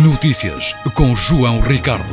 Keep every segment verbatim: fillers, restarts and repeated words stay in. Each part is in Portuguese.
Notícias com João Ricardo.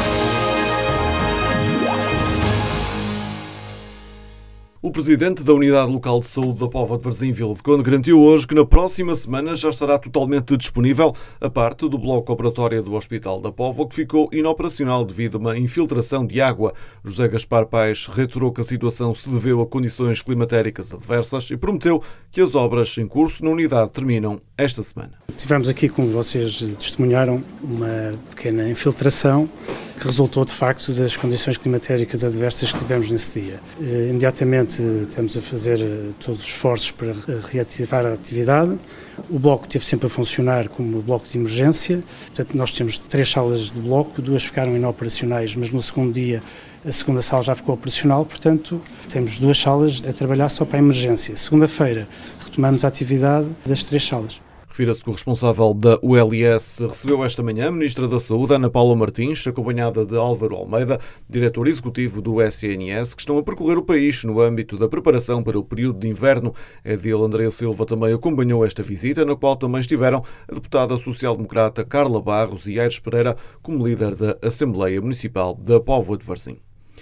O presidente da Unidade Local de Saúde da Póvoa de Varzim, Vila de Conde, garantiu hoje que na próxima semana já estará totalmente disponível a parte do bloco operatório do Hospital da Póvoa, que ficou inoperacional devido a uma infiltração de água. José Gaspar Paes reiterou que a situação se deveu a condições climatéricas adversas e prometeu que as obras em curso na unidade terminam esta semana. Tivemos aqui, como vocês testemunharam, uma pequena infiltração que resultou, de facto, das condições climatéricas adversas que tivemos nesse dia. Imediatamente estamos a fazer todos os esforços para reativar a atividade. O bloco teve sempre a funcionar como bloco de emergência. Portanto, nós temos três salas de bloco, duas ficaram inoperacionais, mas no segundo dia a segunda sala já ficou operacional, portanto, temos duas salas a trabalhar só para a emergência. Segunda-feira retomamos a atividade das três salas. Refira-se que o responsável da U L S recebeu esta manhã a Ministra da Saúde, Ana Paula Martins, acompanhada de Álvaro Almeida, diretor executivo do S N S, que estão a percorrer o país no âmbito da preparação para o período de inverno. A Edil Andréa Silva também acompanhou esta visita, na qual também estiveram a deputada social-democrata Carla Barros e Aires Pereira como líder da Assembleia Municipal da Póvoa de Varzim.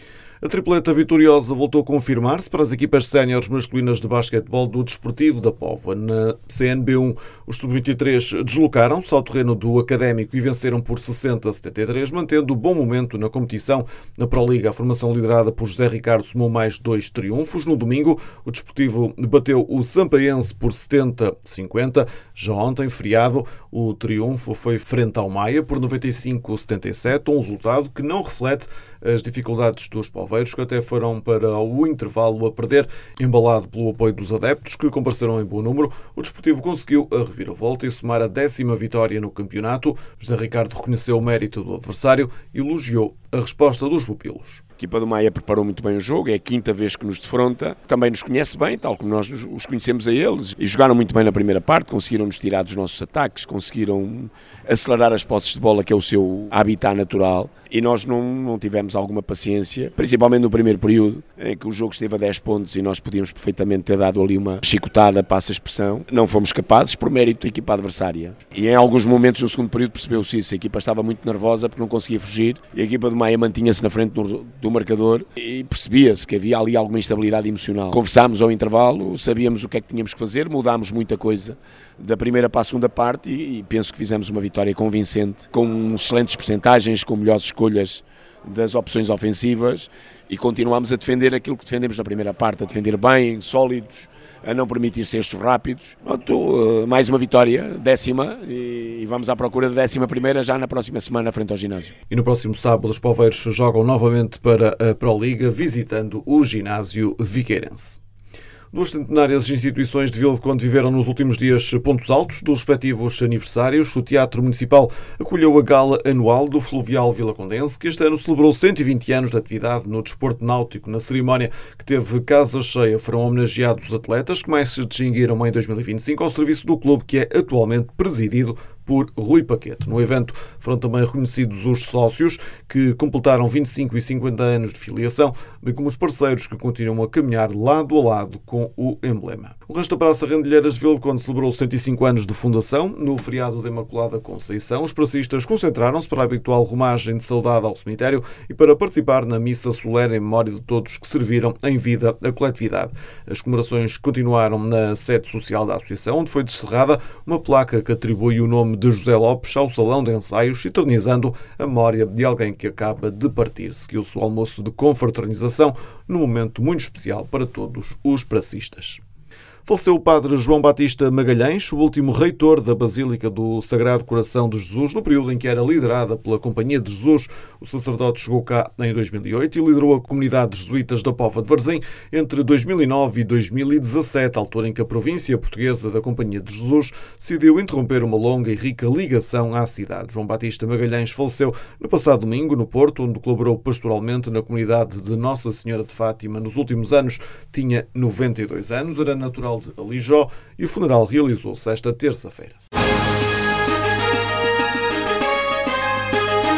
A tripleta vitoriosa voltou a confirmar-se para as equipas séniores masculinas de basquetebol do Desportivo da Póvoa. Na C N B um, os sub vinte e três deslocaram-se ao terreno do Académico e venceram por sessenta a setenta e três, mantendo bom momento na competição. Na Proliga, a formação liderada por José Ricardo somou mais dois triunfos. No domingo, o Desportivo bateu o Sampaense por setenta a cinquenta. Já ontem, feriado, o triunfo foi frente ao Maia por noventa e cinco a setenta e sete, um resultado que não reflete as dificuldades dos poveiros, que até foram para o intervalo a perder. Embalado pelo apoio dos adeptos, que compareceram em bom número, o Desportivo conseguiu a reviravolta e somar a décima vitória no campeonato. José Ricardo reconheceu o mérito do adversário e elogiou a resposta dos pupilos. A equipa do Maia preparou muito bem o jogo, é a quinta vez que nos defronta, também nos conhece bem, tal como nós os conhecemos a eles, e jogaram muito bem na primeira parte, conseguiram-nos tirar dos nossos ataques, conseguiram acelerar as posses de bola, que é o seu habitat natural, e nós não, não tivemos alguma paciência, principalmente no primeiro período, em que o jogo esteve a dez pontos e nós podíamos perfeitamente ter dado ali uma chicotada, passa a expressão. Não fomos capazes por mérito da equipa adversária. E em alguns momentos no segundo período percebeu-se isso, a equipa estava muito nervosa porque não conseguia fugir, e a equipa do Maia mantinha-se na frente do, do marcador e percebia-se que havia ali alguma instabilidade emocional. Conversámos ao intervalo, sabíamos o que é que tínhamos que fazer, mudámos muita coisa da primeira para a segunda parte e, e penso que fizemos uma vitória convincente, com excelentes percentagens, com melhores escolhas das opções ofensivas, e continuamos a defender aquilo que defendemos na primeira parte, a defender bem, sólidos, a não permitir cestos rápidos. Pronto, mais uma vitória, décima, e vamos à procura da décima primeira já na próxima semana frente ao ginásio. E no próximo sábado os poveiros jogam novamente para a Proliga, visitando o ginásio viqueirense. Duas centenárias instituições de Vila de Conde viveram nos últimos dias pontos altos dos respectivos aniversários. O Teatro Municipal acolheu a gala anual do Fluvial Vilacondense, que este ano celebrou cento e vinte anos de atividade no desporto náutico. Na cerimónia, que teve casa cheia, foram homenageados os atletas que mais se distinguiram em dois mil e vinte e cinco ao serviço do clube, que é atualmente presidido por Rui Paquete. No evento foram também reconhecidos os sócios que completaram vinte e cinco e cinquenta anos de filiação, bem como os parceiros que continuam a caminhar lado a lado com o emblema. O resto da Praça Rendilheiras de Vila de Conde celebrou cento e cinco anos de fundação. No feriado da Imaculada Conceição, os pracistas concentraram-se para a habitual romagem de saudade ao cemitério e para participar na missa solene em memória de todos que serviram em vida a coletividade. As comemorações continuaram na sede social da Associação, onde foi descerrada uma placa que atribui o nome de José Lopes ao salão de ensaios, eternizando a memória de alguém que acaba de partir. Seguiu-se o almoço de confraternização, num momento muito especial para todos os pracistas. Faleceu o padre João Batista Magalhães, o último reitor da Basílica do Sagrado Coração de Jesus, no período em que era liderada pela Companhia de Jesus. O sacerdote chegou cá em dois mil e oito e liderou a comunidade de jesuítas da Póvoa de Varzim entre dois mil e nove e dois mil e dezassete, altura em que a província portuguesa da Companhia de Jesus decidiu interromper uma longa e rica ligação à cidade. João Batista Magalhães faleceu no passado domingo no Porto, onde colaborou pastoralmente na comunidade de Nossa Senhora de Fátima. Nos últimos anos tinha noventa e dois anos, era natural de Alijó e o funeral realizou-se esta terça-feira.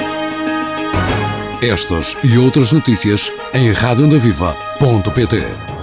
Estas e outras notícias em rádio onda viva ponto pt.